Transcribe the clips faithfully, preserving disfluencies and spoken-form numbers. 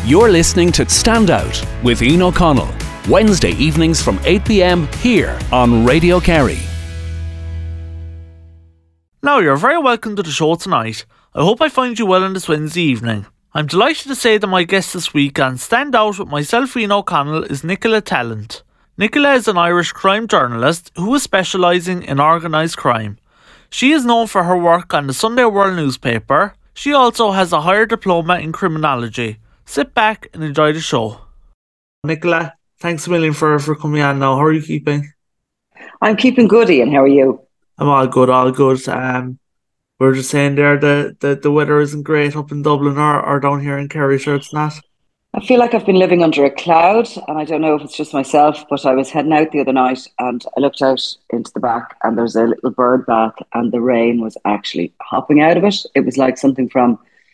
You're listening to Stand Out with Ian O'Connell, Wednesday evenings from eight p.m. here on Radio Kerry. Now, you're very welcome to the show tonight. I hope I find you well on this Wednesday evening. I'm delighted to say that my guest this week on Stand Out with myself, Ian O'Connell, is Nicola Tallant. Nicola is an Irish crime journalist who is specialising in organised crime. She is known for her work on the Sunday World newspaper. She also has a higher diploma in criminology. Sit back and enjoy the show. Nicola, thanks a million for, for coming on now. How are you keeping? I'm keeping good, Ian. How are you? I'm all good, all good. Um, we were just saying there that the, the weather isn't great up in Dublin or, or down here in Kerry, sure it's not. I feel like I've been living under a cloud, and I don't know if it's just myself, but I was heading out the other night and I looked out into the back and there's a little bird bath and the rain was actually hopping out of it. It was like something from,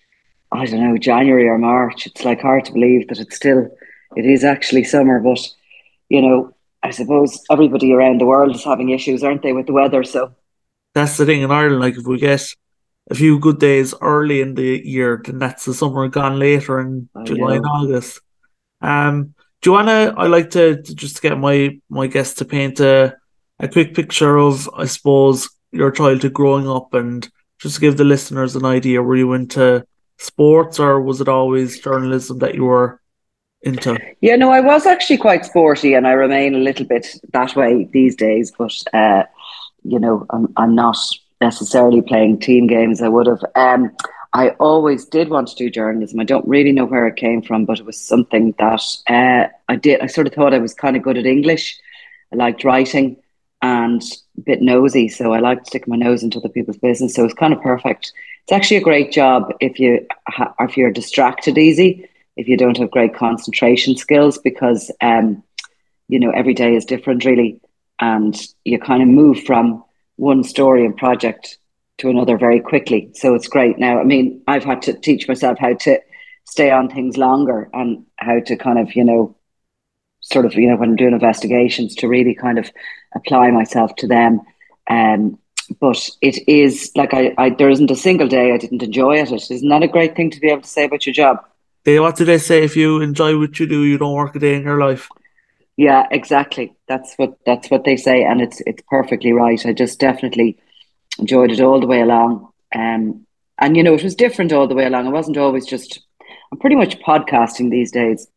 I don't know, January or March. It's like hard to believe that it's still, it is actually summer, but, you know, I suppose everybody around the world is having issues, aren't they, with the weather, so. That's the thing in Ireland, like if we get a few good days early in the year, then that's the summer gone later in I July and know. August. Um, Joanna, I like to, to just get my my guests to paint a, a quick picture of, I suppose, your childhood growing up, and just to give the listeners an idea. Were you into sports, or was it always journalism that you were into? Yeah, no, I was actually quite sporty and I remain a little bit that way these days, but, uh, you know, I'm, I'm not necessarily playing team games. I would have. Um, I always did want to do journalism. I don't really know where it came from, but it was something that uh, I did. I sort of thought I was kind of good at English. I liked writing and a bit nosy, so I liked sticking my nose into other people's business. So it's kind of perfect. It's actually a great job if you ha- if you're distracted easy, if you don't have great concentration skills, because um, you know, every day is different, really, and you kind of move from one story and project to another very quickly. So it's great. Now, I mean, I've had to teach myself how to stay on things longer and how to kind of, you know, sort of, you know, when I'm doing investigations, to really kind of apply myself to them. Um, but it is like I, I, there isn't a single day I didn't enjoy it. Isn't that a great thing to be able to say about your job? They, what do they say? If you enjoy what you do, you don't work a day in your life. Yeah, exactly. That's what that's what they say, and it's it's perfectly right. I just definitely enjoyed it all the way along. Um, and you know, it was different all the way along. I wasn't always just. I'm pretty much podcasting these days.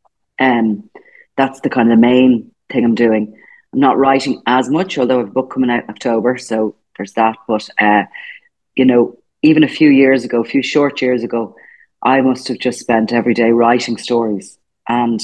Um, that's the kind of the main thing I'm doing. I'm not writing as much, although I have a book coming out in October, so there's that. But uh, you know, even a few years ago, a few short years ago, I must have just spent every day writing stories, and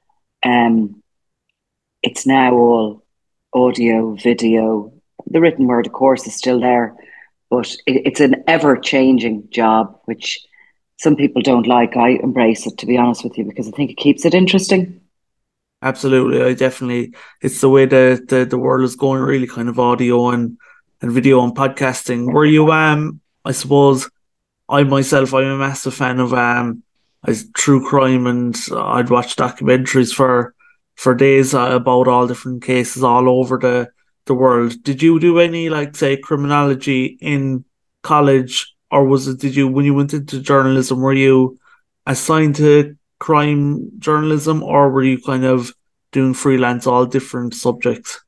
um it's now all audio, video. The written word, of course, is still there, but it, it's an ever-changing job, which some people don't like. I embrace it, to be honest with you, because I think it keeps it interesting. Absolutely, I definitely. It's the way the, the, the world is going, really, kind of audio and, and video and podcasting. Were you, um, I suppose, I myself, I'm a massive fan of um, as true crime, and I'd watch documentaries for for days uh, about all different cases all over the the world. Did you do any, like, say, criminology in college, or was it? Did you, when you went into journalism, were you assigned to crime journalism, or were you kind of doing freelance, all different subjects?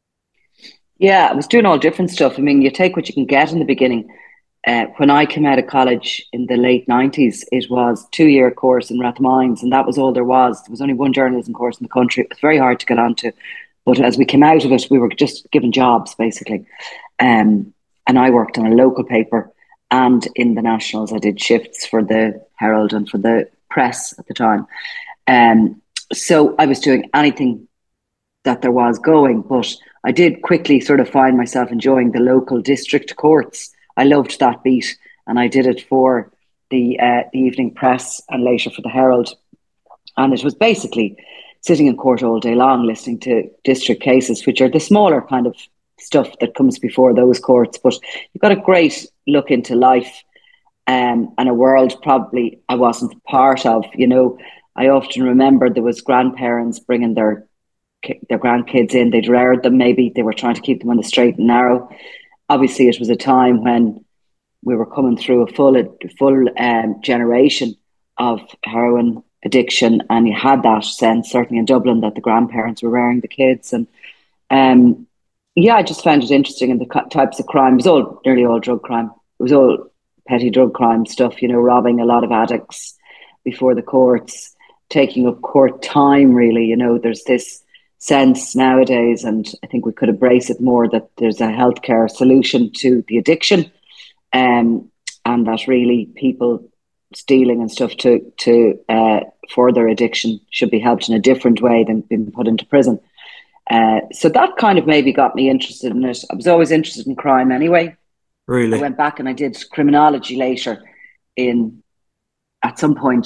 Yeah, I was doing all different stuff. I mean, you take what you can get in the beginning. Uh, when I came out of college in the late nineties, it was two year course in Rathmines, and that was all there was. There was only one journalism course in the country. It was very hard to get onto. But as we came out of it, we were just given jobs, basically. Um, and I worked on a local paper and in the Nationals. I did shifts for the Herald and for the Press at the time. Um, so I was doing anything that there was going, but I did quickly sort of find myself enjoying the local district courts. I loved that beat, and I did it for the, uh, the Evening Press and later for the Herald. And it was basically sitting in court all day long, listening to district cases, which are the smaller kind of stuff that comes before those courts. But you got a great look into life, um, and a world probably I wasn't part of. You know, I often remember there was grandparents bringing their their grandkids in. They'd reared them. Maybe they were trying to keep them on the straight and narrow. Obviously, it was a time when we were coming through a full, full um, generation of heroin addiction, and you had that sense, certainly in Dublin, that the grandparents were rearing the kids. And um, yeah, I just found it interesting in the types of crime. It was all nearly all drug crime. It was all petty drug crime stuff, you know, robbing a lot of addicts before the courts, taking up court time, really. You know, there's this sense nowadays, and I think we could embrace it more, that there's a healthcare solution to the addiction, um, and that really people stealing and stuff to to uh, for their addiction should be helped in a different way than being put into prison. Uh, so that kind of maybe got me interested in it. I was always interested in crime anyway. Really? I went back and I did criminology later in, at some point,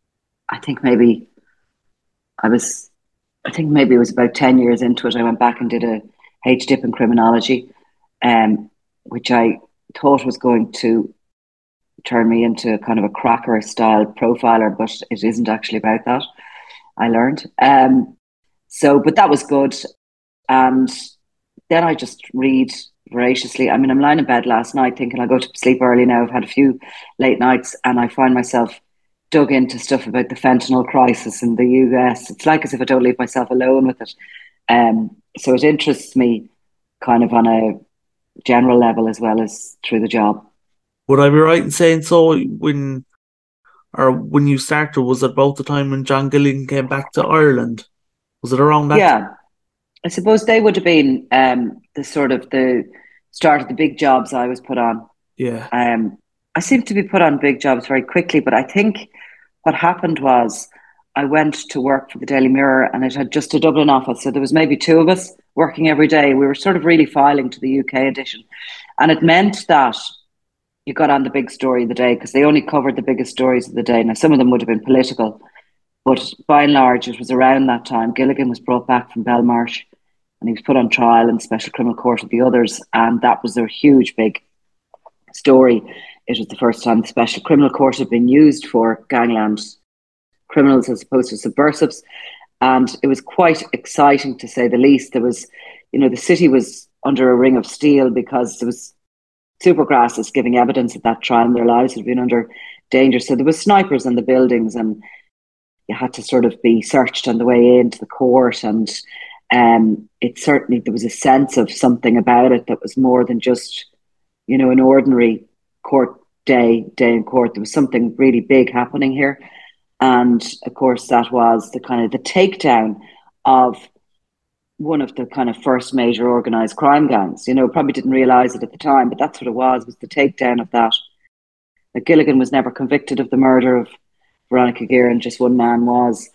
I think maybe I was, I think maybe it was about ten years into it, I went back and did a H Dip in criminology, um, which I thought was going to turn me into kind of a cracker style profiler, but it isn't actually about that, I learned. Um, so, but that was good. And then I just read voraciously. I mean, I'm lying in bed last night thinking I'll go to sleep early now. I've had a few late nights, and I find myself dug into stuff about the fentanyl crisis in the U S. It's like as if I don't leave myself alone with it. Um, so it interests me kind of on a general level as well as through the job. Would I be right in saying so? When or when you started, was it about the time when John Gilligan came back to Ireland? Was it around that? Yeah, I suppose they would have been um, the sort of the start of the big jobs I was put on. Yeah. Um, I seemed to be put on big jobs very quickly, but I think what happened was I went to work for the Daily Mirror, and it had just a Dublin office. So there was maybe two of us working every day. We were sort of really filing to the U K edition. And it meant that you got on the big story of the day, because they only covered the biggest stories of the day. Now, some of them would have been political, but by and large, it was around that time. Gilligan was brought back from Belmarsh, and he was put on trial in the Special Criminal Court with the others. And that was a huge, big story. It was the first time the Special Criminal Court had been used for gangland criminals as opposed to subversives. And it was quite exciting, to say the least. There was, you know, the city was under a ring of steel because there was Supergrasses giving evidence at that trial, and their lives had been under danger. So there was snipers in the buildings, and you had to sort of be searched on the way into the court. And um, it certainly, there was a sense of something about it that was more than just, you know, an ordinary court day, day in court. There was something really big happening here. And of course, that was the kind of the takedown of one of the kind of first major organised crime gangs. You know, probably didn't realise it at the time, but that's what it was, was the takedown of that. Like, Gilligan was never convicted of the murder of Veronica Guerin, just one man was.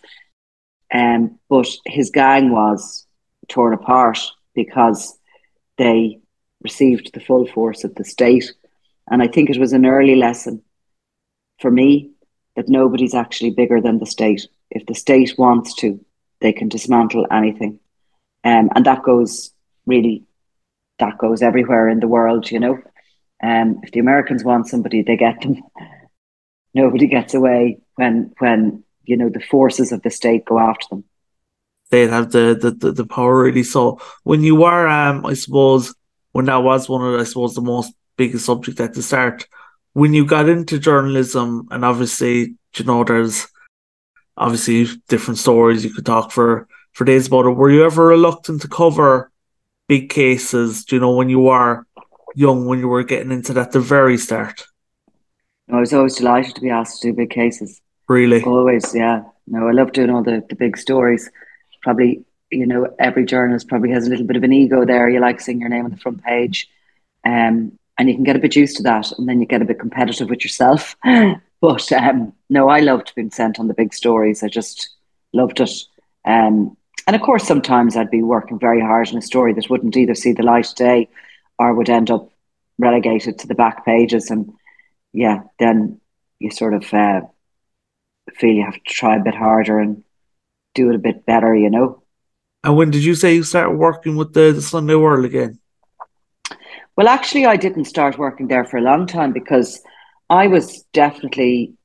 Um, but his gang was torn apart because they received the full force of the state. And I think it was an early lesson for me that nobody's actually bigger than the state. If the state wants to, they can dismantle anything. Um, and that goes really, that goes everywhere in the world, you know. Um, if the Americans want somebody, they get them. Nobody gets away when, when you know, the forces of the state go after them. They'd have the, the, the, the power, really. So when you were, um, I suppose, when that was one of, I suppose, the most biggest subject at the start, when you got into journalism, and obviously, you know, there's obviously different stories you could talk for, for days about it. Were you ever reluctant to cover big cases, you know, when you were young, when you were getting into that at the very start? No, I was always delighted to be asked to do big cases. Really? Always, yeah. No, I love doing all the, the big stories. Probably, you know, every journalist probably has a little bit of an ego there. You like seeing your name on the front page. Um, and you can get a bit used to that, and then you get a bit competitive with yourself. But um, no, I loved being sent on the big stories. I just loved it. Um, and of course, sometimes I'd be working very hard on a story that wouldn't either see the light of day or would end up relegated to the back pages. And yeah, then you sort of uh, feel you have to try a bit harder and do it a bit better, you know. And when did you say you started working with the, the Sunday World again? Well, actually, I didn't start working there for a long time, because I was definitely,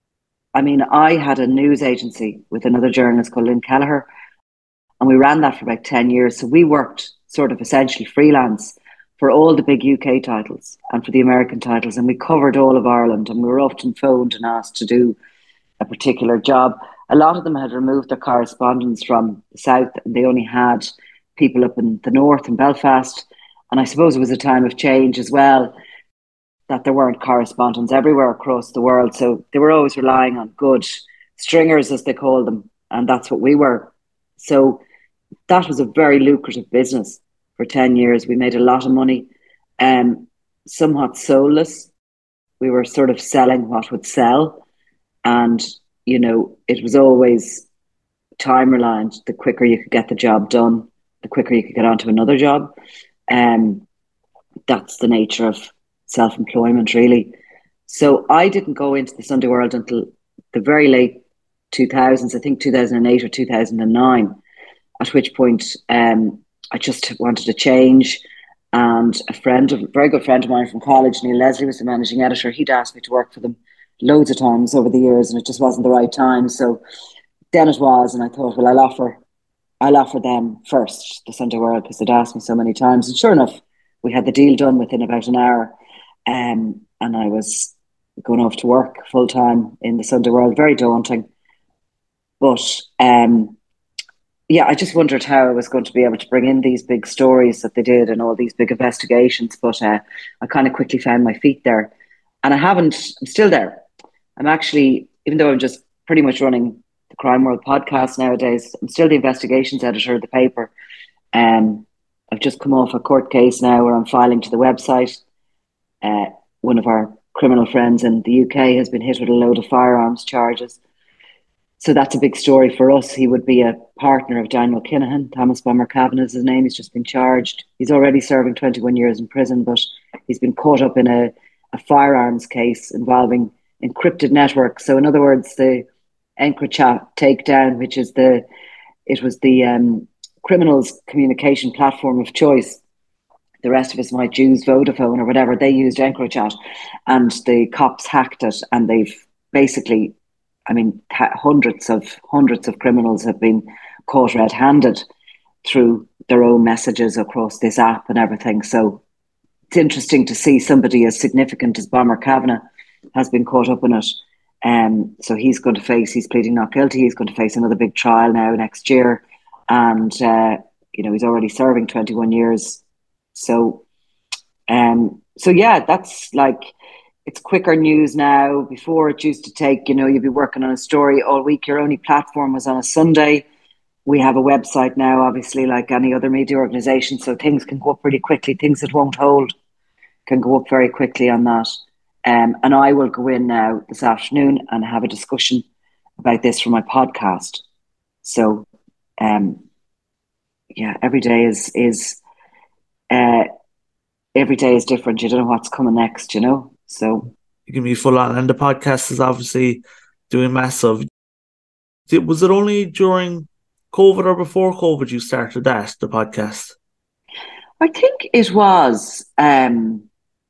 I mean, I had a news agency with another journalist called Lynn Kelleher, and we ran that for about ten years. So we worked sort of essentially freelance for all the big U K titles and for the American titles, and we covered all of Ireland, and we were often phoned and asked to do a particular job. a lot of them had removed their correspondence from the south, and they only had people up in the north in Belfast. And I suppose it was a time of change as well, that there weren't correspondents everywhere across the world. So they were always relying on good stringers, as they call them. And that's what we were. So that was a very lucrative business for ten years. We made a lot of money, um, somewhat soulless. We were sort of selling what would sell. And, you know, it was always time reliant. The quicker you could get the job done, the quicker you could get onto another job. Um, that's the nature of self-employment, really. So I didn't go into the Sunday World until the very late two thousands, I think two thousand eight or two thousand nine, at which point um, I just wanted to change. And a friend, a very good friend of mine from college, Neil Leslie, was the managing editor. He'd asked me to work for them loads of times over the years, and it just wasn't the right time. So then it was, and I thought, well, I'll offer I'll offer them first, the Sunday World, because they'd asked me so many times. And sure enough, we had the deal done within about an hour. Um, and I was going off to work full time in the Sunday World. Very daunting. But um, yeah, I just wondered how I was going to be able to bring in these big stories that they did and all these big investigations. But uh, I kind of quickly found my feet there. And I haven't, I'm still there. I'm actually, even though I'm just pretty much running the Crime World podcast nowadays, I'm still the investigations editor of the paper. Um, I've just come off a court case now where I'm filing to the website. Uh, one of our criminal friends in the U K has been hit with a load of firearms charges. So that's a big story for us. He would be a partner of Daniel Kinahan. Thomas Bomber Kavanagh is his name. He's just been charged. He's already serving twenty-one years in prison, but he's been caught up in a, a firearms case involving encrypted networks. So in other words, the EncroChat takedown, which is the, it was the um, criminals' communication platform of choice. The rest of us might use Vodafone or whatever. They used EncroChat, and the cops hacked it, and they've basically, I mean, hundreds of hundreds of criminals have been caught red-handed through their own messages across this app and everything. So it's interesting to see somebody as significant as Bomber Kavanagh has been caught up in it. Um, so he's going to face, he's pleading not guilty. He's going to face another big trial now next year. And, uh, you know, he's already serving twenty-one years. So, um, so yeah, that's like, it's quicker news now. Before it used to take, you know, you'd be working on a story all week. Your only platform was on a Sunday. We have a website now, obviously, like any other media organisation. So things can go up pretty quickly. Things that won't hold can go up very quickly on that. Um, and I will go in now this afternoon and have a discussion about this for my podcast. So, um, yeah, every day is, is, uh, every day is different. You don't know what's coming next, you know? So you can be full on. And the podcast is obviously doing massive. Was it only during COVID or before COVID you started that, the podcast? I think it was. Um,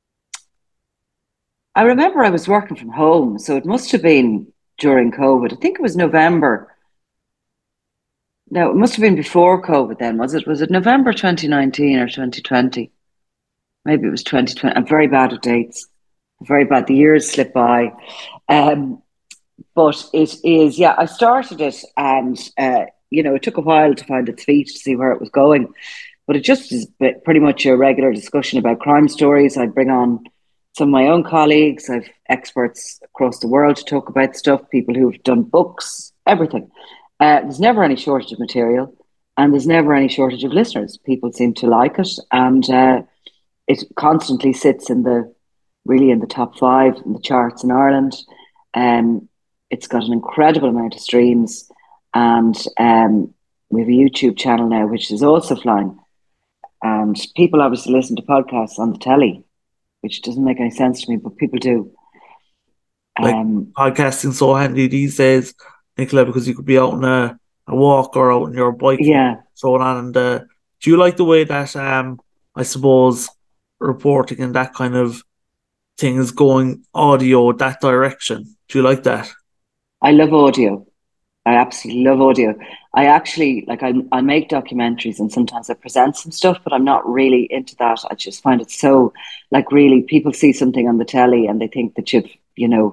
I remember I was working from home, so it must have been during COVID. I think it was November. No, it must have been before COVID then, was it? Was it November twenty nineteen or twenty twenty? Maybe it was twenty twenty. I'm very bad at dates. Very bad. The years slip by. Um, but it is, yeah, I started it and, uh, you know, it took a while to find its feet, to see where it was going. But it just is pretty much a regular discussion about crime stories. I bring on some of my own colleagues. I've experts across the world to talk about stuff, people who've done books, everything. Uh, there's never any shortage of material, and there's never any shortage of listeners. People seem to like it, and uh, it constantly sits in the really in the top five in the charts in Ireland. Um, it's got an incredible amount of streams, and um, we have a YouTube channel now which is also flying. And people obviously listen to podcasts on the telly, which doesn't make any sense to me, but people do. Like Um, podcasting so handy these days, Nicola, because you could be out on a, a walk or out on your bike, yeah. throw it on. And uh, do you like the way that um, I suppose reporting and that kind of thing is going audio that direction? Do you like that? I love audio. I absolutely love audio. I actually, like, I, I make documentaries and sometimes I present some stuff, but I'm not really into that. I just find it so, like, really, people see something on the telly and they think that you've, you know,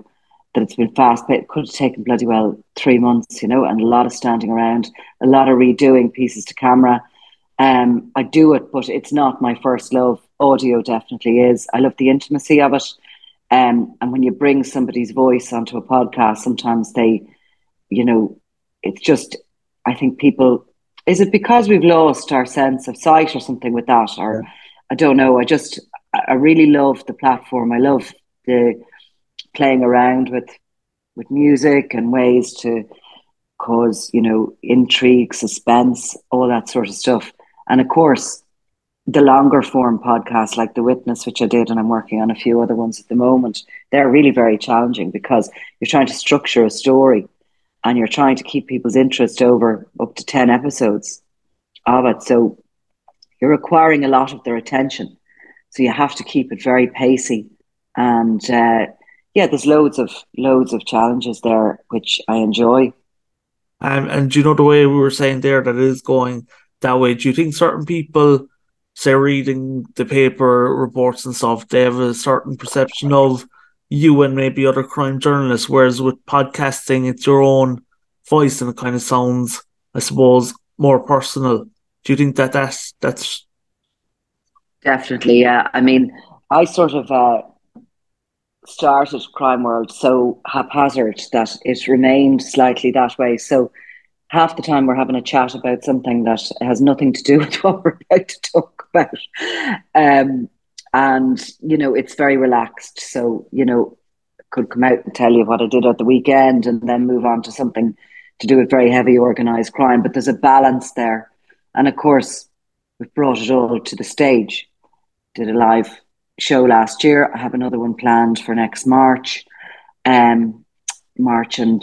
that it's been fast, but it could have taken bloody well three months, you know, and a lot of standing around, a lot of redoing pieces to camera. Um, I do it, but it's not my first love. Audio definitely is. I love the intimacy of it. Um, and when you bring somebody's voice onto a podcast, sometimes they, you know, it's just, I think people, is it because we've lost our sense of sight or something with that? Or Yeah. I don't know. I just, I really love the platform. I love the playing around with, with music and ways to cause, you know, intrigue, suspense, all that sort of stuff. And of course, the longer form podcasts like The Witness, which I did, and I'm working on a few other ones at the moment, they're really very challenging because you're trying to structure a story and you're trying to keep people's interest over up to ten episodes of it. So you're requiring a lot of their attention. So you have to keep it very pacey. And uh, yeah, there's loads of loads of challenges there, which I enjoy. Um, and do you know the way we were saying there that it is going that way? Do you think certain people, say reading the paper reports and stuff, they have a certain perception of you and maybe other crime journalists, whereas with podcasting, it's your own voice and it kind of sounds, I suppose, more personal. Do you think that that's that's Definitely, yeah. I mean, I sort of uh, started Crime World so haphazard that it remained slightly that way. So half the time we're having a chat about something that has nothing to do with what we're about to talk about. Um, and, you know, it's very relaxed. So, you know, I could come out and tell you what I did at the weekend and then move on to something to do with very heavy organised crime. But there's a balance there. And of course, we've brought it all to the stage. Did a live show last year. I have another one planned for next March. Um, March and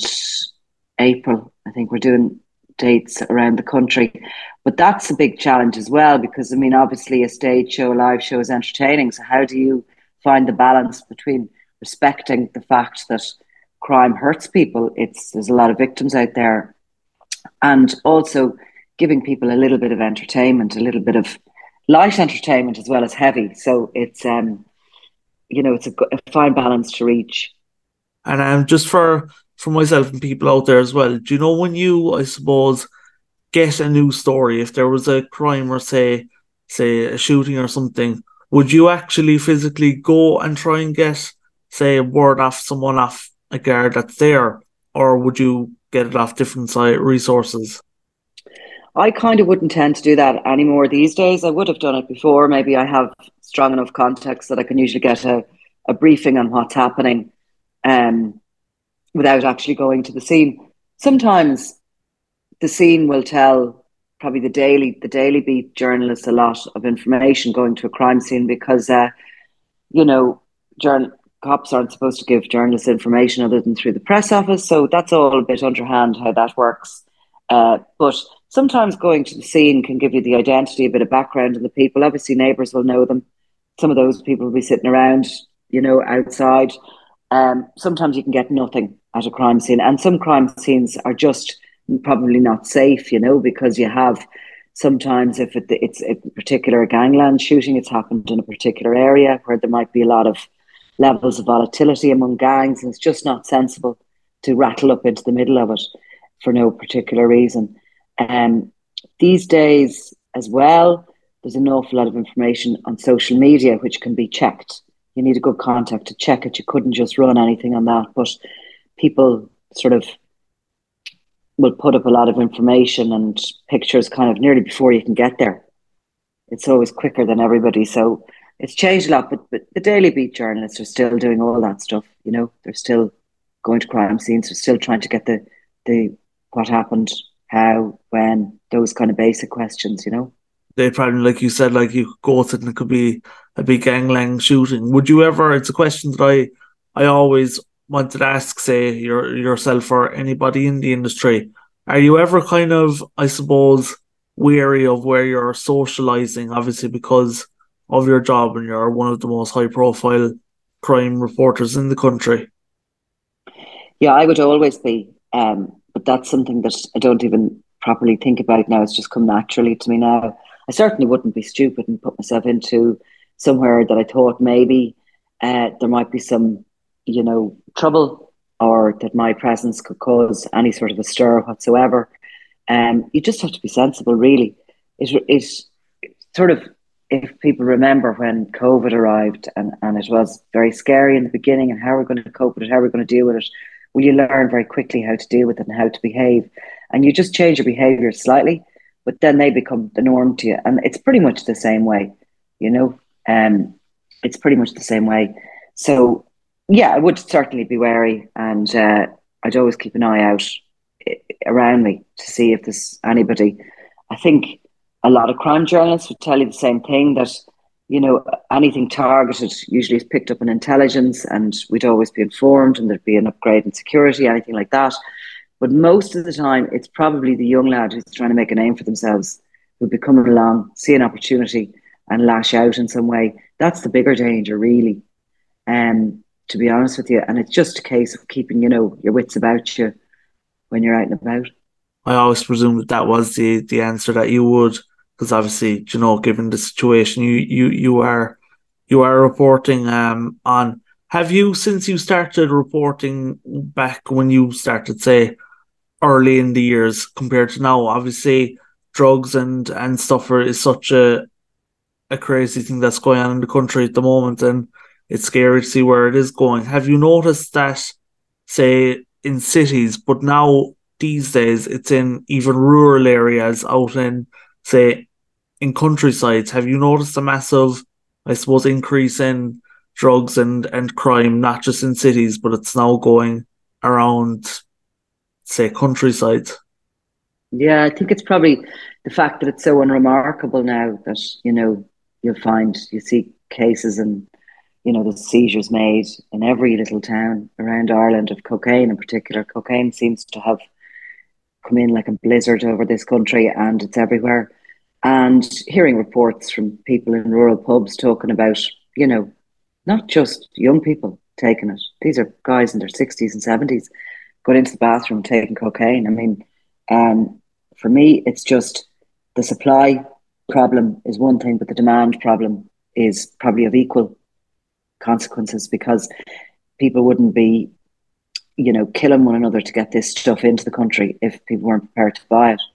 April. I think we're doing dates around the country. But that's a big challenge as well, because I mean, obviously a stage show, a live show is entertaining. So how do you find the balance between respecting the fact that crime hurts people? It's there's a lot of victims out there, and also giving people a little bit of entertainment, a little bit of light entertainment as well as heavy. So it's um you know, it's a, a fine balance to reach. and um just for for myself and people out there as well, do you know when you, I suppose, get a new story, if there was a crime or say say a shooting or something, would you actually physically go and try and get, say, a word off someone off a guard that's there, or would you get it off different site resources? I kind of wouldn't tend to do that anymore these days. I would have done it before. Maybe I have strong enough context that I can usually get a, a briefing on what's happening um, without actually going to the scene. Sometimes the scene will tell probably the daily the daily beat journalists a lot of information going to a crime scene because uh, you know journal cops aren't supposed to give journalists information other than through the press office, so that's all a bit underhand how that works. Uh, but sometimes going to the scene can give you the identity, a bit of background on the people. Obviously, neighbours will know them. Some of those people will be sitting around, you know, outside. Um, sometimes you can get nothing at a crime scene, and some crime scenes are just probably not safe, you know, because you have sometimes if it, it's a particular gangland shooting, it's happened in a particular area where there might be a lot of levels of volatility among gangs, and it's just not sensible to rattle up into the middle of it for no particular reason. Um, these days as well, there's an awful lot of information on social media which can be checked. You need a good contact to check it. You couldn't just run anything on that, but people sort of will put up a lot of information and pictures kind of nearly before you can get there. It's always quicker than everybody. So it's changed a lot, but, but the Daily Beat journalists are still doing all that stuff. You know, they're still going to crime scenes. They're still trying to get the, the what happened, how, when, those kind of basic questions, you know. They probably, like you said, like you could go to it and it could be a big gangland shooting. Would you ever, it's a question that I, I always wanted to ask, say, your, yourself or anybody in the industry. Are you ever kind of, I suppose, weary of where you're socializing, obviously because of your job and you're one of the most high profile crime reporters in the country? Yeah, I would always be. Um, but that's something that I don't even properly think about now. It's just come naturally to me now. I certainly wouldn't be stupid and put myself into somewhere that I thought maybe uh, there might be some, you know, trouble or that my presence could cause any sort of a stir whatsoever. Um, you just have to be sensible, really. It, it sort of, if people remember when COVID arrived and, and it was very scary in the beginning and how we're going to cope with it, how we're going to deal with it, well, you learn very quickly how to deal with it and how to behave. And you just change your behavior slightly, but then they become the norm to you. And it's pretty much the same way, you know, um, it's pretty much the same way. So, yeah, I would certainly be wary, and uh, I'd always keep an eye out around me to see if there's anybody. I think a lot of crime journalists would tell you the same thing, that, you know, anything targeted usually is picked up in intelligence and we'd always be informed and there'd be an upgrade in security, anything like that. But most of the time, it's probably the young lad who's trying to make a name for themselves, who'd be coming along, see an opportunity and lash out in some way. That's the bigger danger, really, um, to be honest with you. And it's just a case of keeping, you know, your wits about you when you're out and about. I always presumed that that was the, the answer that you would, because obviously, you know, given the situation you, you, you are you are reporting um, on. Have you, since you started reporting back when you started, say, early in the years compared to now, obviously drugs and, and stuff are, is such a a crazy thing that's going on in the country at the moment, and it's scary to see where it is going. Have you noticed that, say, in cities, but now these days it's in even rural areas out in, say, in countrysides? Have you noticed a massive, I suppose, increase in drugs and, and crime, not just in cities, but it's now going around, say, countrysides? Yeah, I think it's probably the fact that it's so unremarkable now that, you know, you'll find, you see cases and, you know, the seizures made in every little town around Ireland of cocaine in particular. Cocaine seems to have come in like a blizzard over this country and it's everywhere. And hearing reports from people in rural pubs talking about, you know, not just young people taking it. These are guys in their sixties and seventies going into the bathroom taking cocaine. I mean, um, for me, it's just the supply problem is one thing, but the demand problem is probably of equal consequences, because people wouldn't be, you know, killing one another to get this stuff into the country if people weren't prepared to buy it.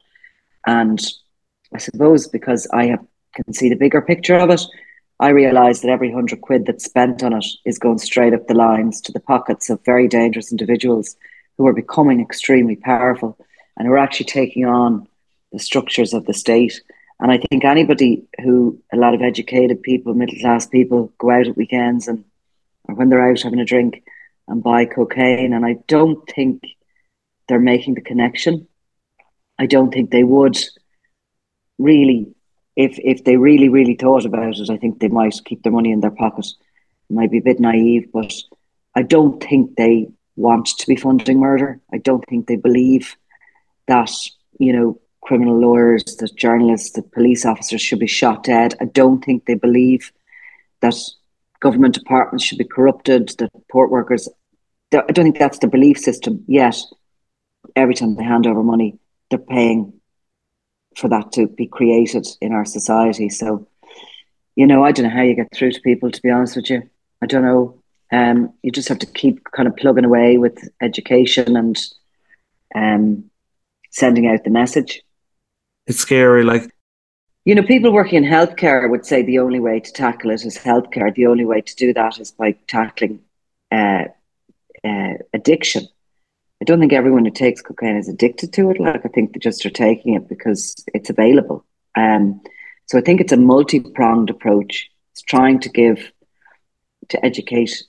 And I suppose because I have, can see the bigger picture of it, I realise that every hundred quid that's spent on it is going straight up the lines to the pockets of very dangerous individuals who are becoming extremely powerful and who are actually taking on the structures of the state. And I think anybody who, a lot of educated people, middle class people, go out at weekends and, or when they're out having a drink and buy cocaine, and I don't think they're making the connection. I don't think they would really, if if they really, really thought about it, I think they might keep their money in their pocket. It might be a bit naive, but I don't think they want to be funding murder. I don't think they believe that, you know, criminal lawyers, that journalists, that police officers should be shot dead. I don't think they believe that government departments should be corrupted, that port workers, I don't think that's the belief system. Yet every time they hand over money, they're paying for that to be created in our society. So, you know, I don't know how you get through to people, to be honest with you. I don't know. Um, you just have to keep kind of plugging away with education and um, sending out the message. It's scary, like, you know, people working in healthcare would say the only way to tackle it is healthcare. The only way to do that is by tackling uh, uh, addiction. I don't think everyone who takes cocaine is addicted to it. Like, I think they just are taking it because it's available. Um, so I think it's a multi-pronged approach. It's trying to give, to educate,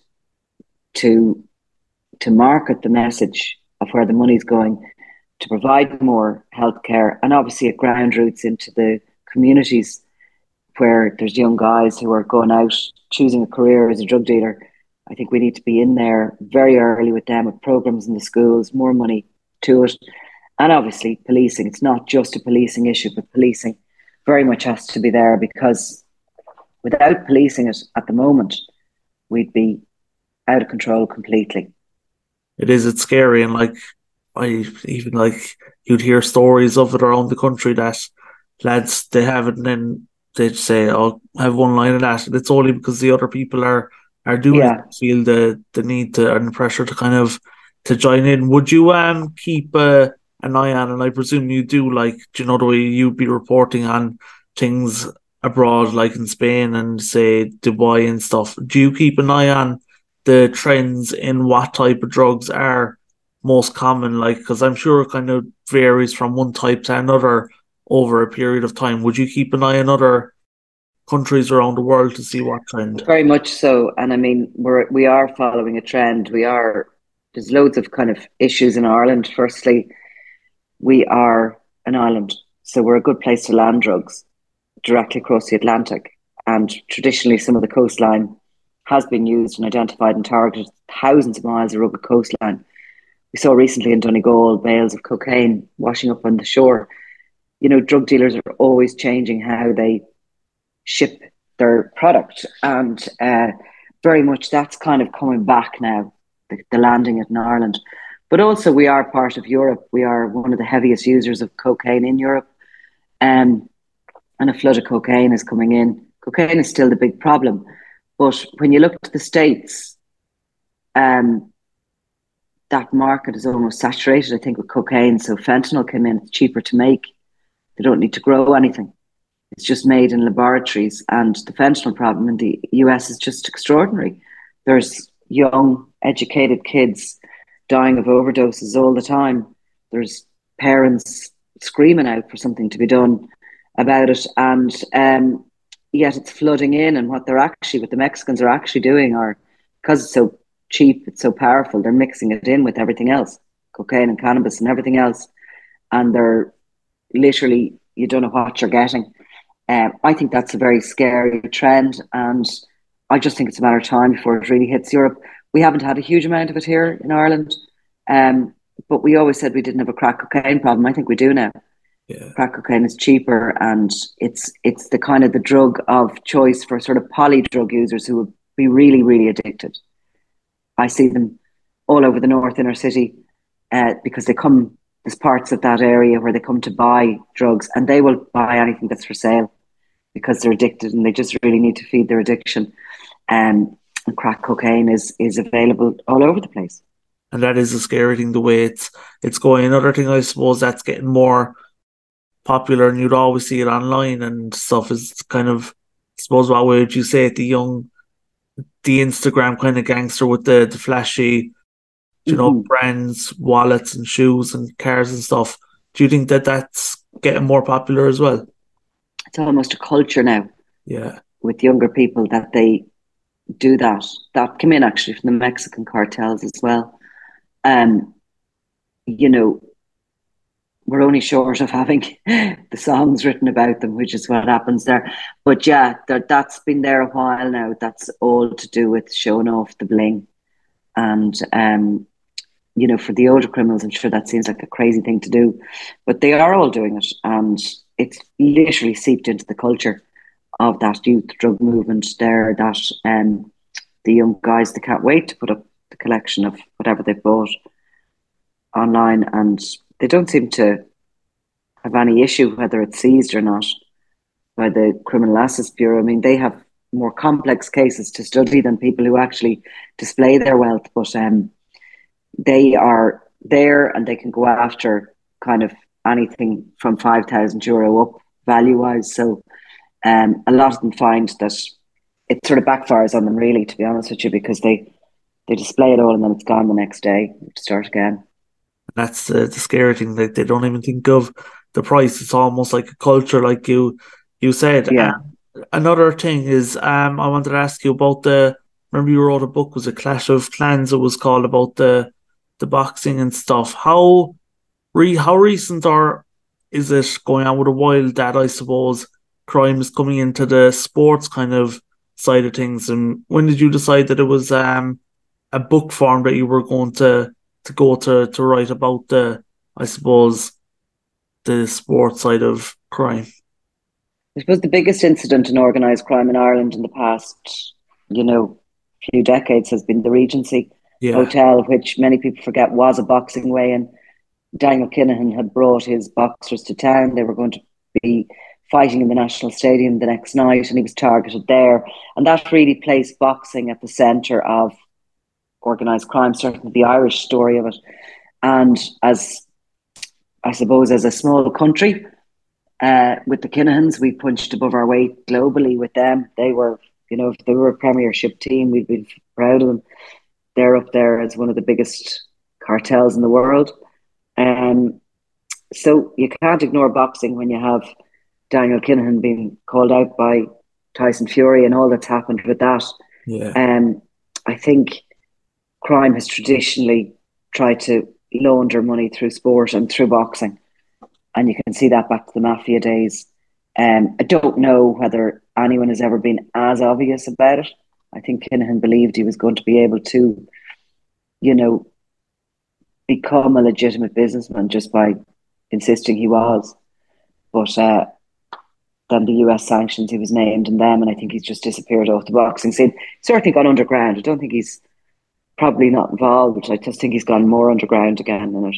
to to market the message of where the money's going, to provide more healthcare, and obviously at ground roots into the communities where there's young guys who are going out choosing a career as a drug dealer. I think we need to be in there very early with them, with programs in the schools, more money to it. And obviously policing. It's not just a policing issue, but policing very much has to be there, because without policing it at the moment, we'd be out of control completely. It is, it's scary. And like, I even like, you'd hear stories of it around the country that lads, they have it and then they'd say, oh, I have one line of that. And it's only because the other people are are doing Yeah. it, feel the, the need to and the pressure to kind of to join in. Would you um keep uh, an eye on, and I presume you do, like, do you know the way you'd be reporting on things abroad, like in Spain and say Dubai and stuff? Do you keep an eye on the trends in what type of drugs are most common? Like, because I'm sure it kind of varies from one type to another over a period of time. Would you keep an eye on other countries around the world to see what trend? Very much so. And I mean, we're we are following a trend. We are there's loads of kind of issues in Ireland. Firstly, we are an island, so we're a good place to land drugs directly across the Atlantic. And traditionally, some of the coastline has been used and identified and targeted thousands of miles of rugged coastline. We saw recently in Donegal bales of cocaine washing up on the shore. You know, drug dealers are always changing how they ship their product, and uh, very much that's kind of coming back now, the, the landing it in Ireland. But also, we are part of Europe. We are one of the heaviest users of cocaine in Europe, um, and a flood of cocaine is coming in. Cocaine is still the big problem, but when you look to the States, um, that market is almost saturated, I think, with cocaine. So fentanyl came in; it's cheaper to make. They don't need to grow anything. It's just made in laboratories, and the fentanyl problem in the U S is just extraordinary. There's young, educated kids dying of overdoses all the time. There's parents screaming out for something to be done about it, and um, yet it's flooding in. And what they're actually, what the Mexicans are actually doing, are because it's so cheap, it's so powerful, they're mixing it in with everything else, cocaine and cannabis and everything else, and they're literally, you don't know what you're getting. Um, I think that's a very scary trend, and I just think it's a matter of time before it really hits Europe. We haven't had a huge amount of it here in Ireland, um, but we always said we didn't have a crack cocaine problem. I think we do now. Yeah. Crack cocaine is cheaper, and it's it's the kind of the drug of choice for sort of poly drug users who would be really, really addicted. I see them all over the north inner city uh, because they come, there's parts of that area where they come to buy drugs, and they will buy anything that's for sale because they're addicted and they just really need to feed their addiction. Um, and crack cocaine is is available all over the place. And that is a scary thing, the way it's it's going. Another thing, I suppose, that's getting more popular, and you'd always see it online and stuff, is kind of, I suppose, what would you say, the young, the Instagram kind of gangster with the, the flashy, you know, mm-hmm. brands, wallets and shoes and cars and stuff. Do you think that that's getting more popular as well? It's almost a culture now. Yeah. With younger people that they do that. That came in actually from the Mexican cartels as well. Um, you know, we're only short of having the songs written about them, which is what happens there. But yeah, that, that's been there a while now. That's all to do with showing off the bling. And, um, you know, for the older criminals, I'm sure that seems like a crazy thing to do. But they are all doing it. And it's literally seeped into the culture of that youth drug movement there, that um, the young guys, they can't wait to put up the collection of whatever they've bought online, and they don't seem to have any issue whether it's seized or not by the Criminal Assets Bureau. I mean, they have more complex cases to study than people who actually display their wealth, but um, they are there and they can go after kind of anything from five thousand euro up value-wise. So um, a lot of them find that it sort of backfires on them, really, to be honest with you, because they, they display it all and then it's gone the next day to start again. That's the, the scary thing. Like, they don't even think of the price. It's almost like a culture, like you you said. Yeah. Um, another thing is, um, I wanted to ask you about the. Remember, you wrote a book, was it Clash of Clans? It was called, about the the boxing and stuff. How re how recent or is it going on with a while that, I suppose, crime is coming into the sports kind of side of things? And when did you decide that it was um a book form that you were going to to go to to write about the, I suppose, the sports side of crime? I suppose the biggest incident in organised crime in Ireland in the past, you know, few decades has been the Regency Yeah. Hotel, which many people forget was a boxing weigh-in. Daniel Kinahan had brought his boxers to town. They were going to be fighting in the National Stadium the next night, and he was targeted there. And that really placed boxing at the centre of organised crime, certainly the Irish story of it. And as, I suppose, as a small country, uh, with the Kinahans, we punched above our weight globally with them. They were, you know, if they were a premiership team, we'd be proud of them. They're up there as one of the biggest cartels in the world. Um, so you can't ignore boxing when you have Daniel Kinahan being called out by Tyson Fury and all that's happened with that. Yeah. Um, I think crime has traditionally tried to launder money through sport and through boxing. And you can see that back to the mafia days. Um, I don't know whether anyone has ever been as obvious about it. I think Kinahan believed he was going to be able to, you know, become a legitimate businessman just by insisting he was. But uh, then the U S sanctions, he was named in them, and I think he's just disappeared off the boxing scene. Certainly gone underground. I don't think he's probably not involved. I just think he's gone more underground again in it.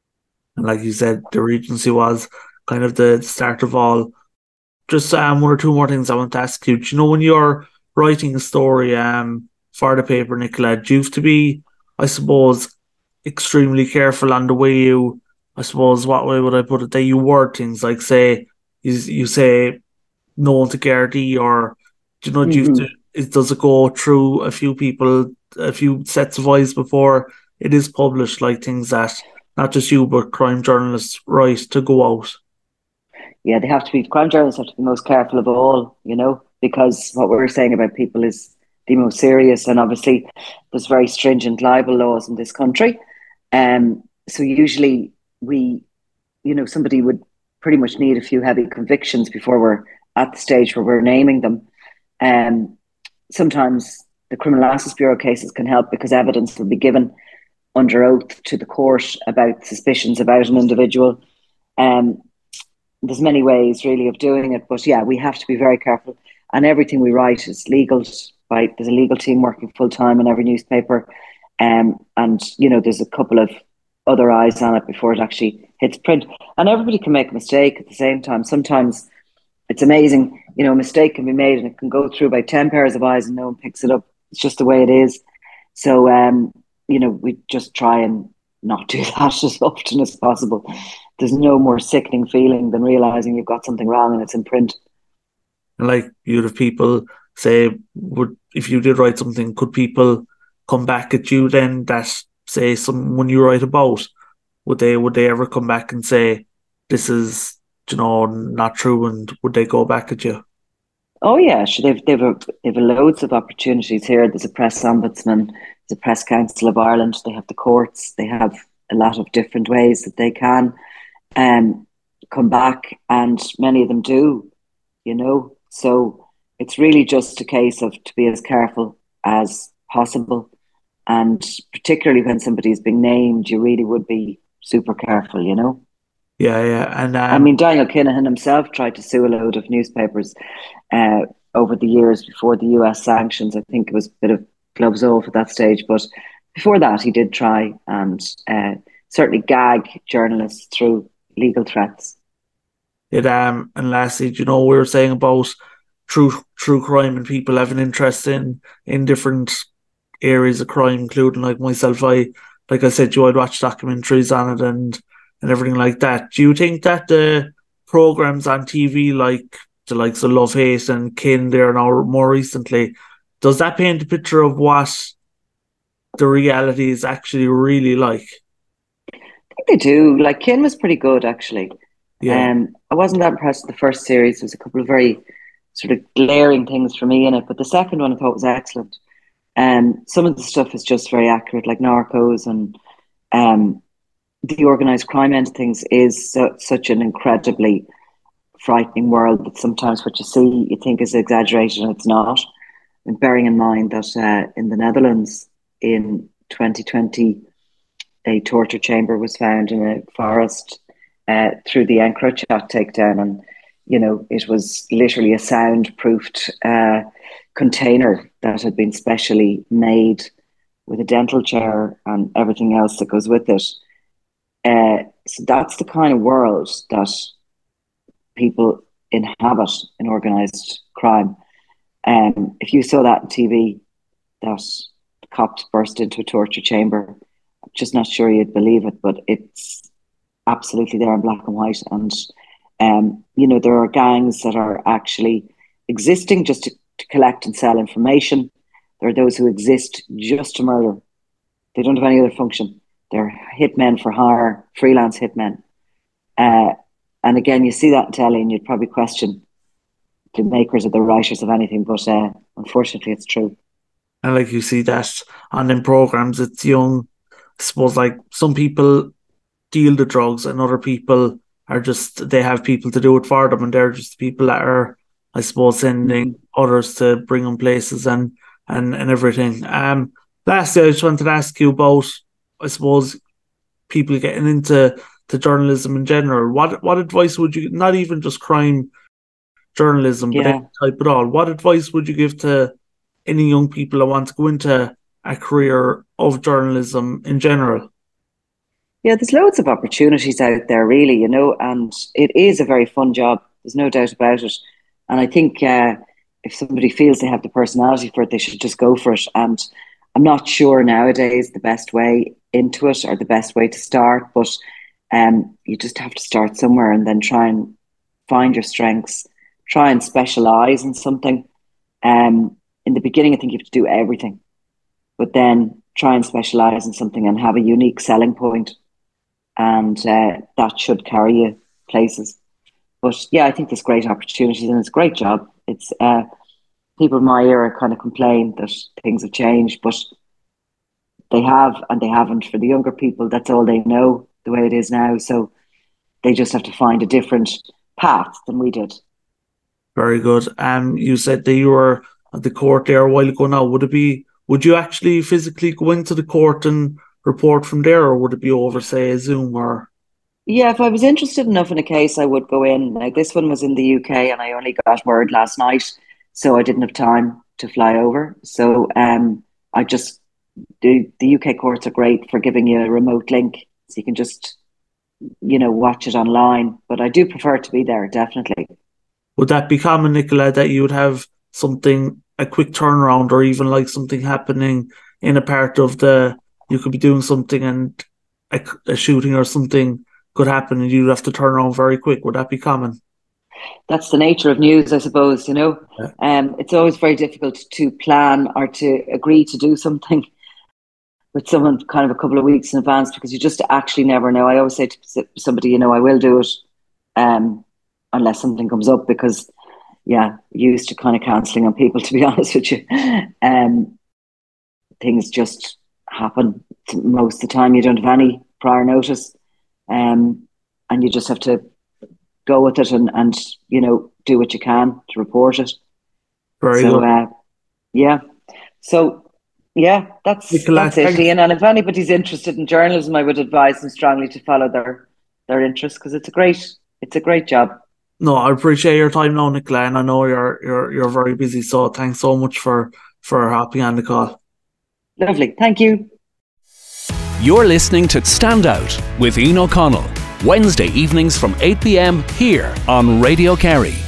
And like you said, the Regency was kind of the start of all. Just um, one or two more things I want to ask you. Do you know when you're writing a story um, for the paper, Nicola, do you have to be, I suppose, extremely careful on the way you, I suppose, what way would I put it, that you word things, like say, you, you say no to Gardaí, or, do you know, do you have Mm-hmm. to, it, does it go through a few people, a few sets of eyes before it is published, like things that not just you, but crime journalists write to go out? Yeah, they have to be, crime journalists have to be most careful of all, you know, because what we're saying about people is the most serious. And obviously, there's very stringent libel laws in this country. Um, so usually we, you know, somebody would pretty much need a few heavy convictions before we're at the stage where we're naming them. Um, sometimes the Criminal Justice Bureau cases can help because evidence will be given under oath to the court about suspicions about an individual. Um, there's many ways really of doing it, but yeah, we have to be very careful. And everything we write is legal. By there's a legal team working full time in every newspaper, um, and you know there's a couple of other eyes on it before it actually hits print. And everybody can make a mistake at the same time. Sometimes it's amazing, you know, a mistake can be made and it can go through by ten pairs of eyes and no one picks it up. It's just the way it is. So, um, you know, we just try and not do that as often as possible. There's no more sickening feeling than realizing you've got something wrong and it's in print. And like, you'd have people say, would, if you did write something, could people come back at you then that say someone you write about? Would they would they ever come back and say this is, you know, not true, and would they go back at you? Oh yeah, sure. They've they've a, they've a loads of opportunities here. There's a press ombudsman, there's a press council of Ireland. They have the courts. They have a lot of different ways that they can um come back, and many of them do. You know, so it's really just a case of to be as careful as possible, and particularly when somebody is being named, you really would be super careful. You know. Yeah, yeah. And I um mean, Daniel Kinahan himself tried to sue a load of newspapers uh, over the years before the U S sanctions. I think it was a bit of gloves off at that stage, but before that, he did try and uh, certainly gag journalists through legal threats. it um and lastly, do you know, we were saying about true true crime and people having interest in in different areas of crime, including like myself. I like I said, you I'd watch documentaries on it and and everything like that. Do you think that the programs on T V, like the likes of Love Hate and Kin there now more recently, does that paint a picture of what the reality is actually really like? I think they do. Like, Kin was pretty good, actually. Yeah. Um, I wasn't that impressed with the first series. There was a couple of very sort of glaring things for me in it, but the second one I thought was excellent. Um, some of the stuff is just very accurate, like Narcos and um, the organized crime end of things is so, such an incredibly frightening world that sometimes what you see you think is exaggerated and it's not. And bearing in mind that uh, in the Netherlands in twenty twenty, a torture chamber was found in a forest uh, through the EncroChat takedown, and you know it was literally a soundproofed uh, container that had been specially made with a dental chair and everything else that goes with it. Uh, so that's the kind of world that people inhabit in organized crime. Um, if you saw that on T V, that cops burst into a torture chamber. I'm just not sure you'd believe it, but it's absolutely there in black and white. And, um, you know, there are gangs that are actually existing just to, to collect and sell information. There are those who exist just to murder. They don't have any other function. They're hitmen for hire, freelance hitmen. Uh, and again, you see that in telly and you'd probably question the makers or the writers of anything, but uh, unfortunately it's true. And like you see that on them programs, it's young, I suppose, like some people deal the drugs and other people are just, they have people to do it for them, and they're just people that are, I suppose, sending mm-hmm. others to bring them places and, and, and everything. Um, lastly, I just wanted to ask you about, I suppose, people getting into to journalism in general. What what advice would you, not even just crime journalism, but yeah. any type at all, what advice would you give to any young people that want to go into a career of journalism in general? Yeah, there's loads of opportunities out there, really, you know, and it is a very fun job. There's no doubt about it. And I think uh, if somebody feels they have the personality for it, they should just go for it. And I'm not sure nowadays the best way into it or the best way to start, but um, you just have to start somewhere and then try and find your strengths, try and specialise in something. Um, in the beginning, I think you have to do everything, but then try and specialise in something and have a unique selling point, and uh, that should carry you places. But yeah, I think there's great opportunities and it's a great job. It's uh, people in my era kind of complain that things have changed, but they have and they haven't. For the younger people, that's all they know, the way it is now. So they just have to find a different path than we did. Very good. Um, you said that you were at the court there a while ago now. Would it be, would you actually physically go into the court and report from there, or would it be over, say, a Zoom or? Yeah, if I was interested enough in a case, I would go in. Like this one was in the U K and I only got word last night, so I didn't have time to fly over. So um, I just, the, the U K courts are great for giving you a remote link, so you can just, you know, watch it online. But I do prefer to be there, definitely. Would that be common, Nicola, that you would have something, a quick turnaround, or even like something happening in a part of the, you could be doing something and a, a shooting or something could happen and you'd have to turn around very quick? Would that be common? That's the nature of news, I suppose, you know. Yeah. Um, it's always very difficult to plan or to agree to do something with someone kind of a couple of weeks in advance, because you just actually never know. I always say to somebody, you know, I will do it um, unless something comes up, because, yeah, used to kind of cancelling on people, to be honest with you. Um, things just happen most of the time. You don't have any prior notice. Um, and you just have to go with it and, and you know, do what you can to report it. Very so, good. Uh, yeah. So, yeah, that's Nicola, that's it, Ian. And if anybody's interested in journalism, I would advise them strongly to follow their their interests, because it's a great it's a great job. No, I appreciate your time now, Nicola, and I know you're you're you're very busy. So thanks so much for for hopping on the call. Lovely, thank you. You're listening to Stand Out with Ian O'Connell, Wednesday evenings from eight p.m. here on Radio Kerry.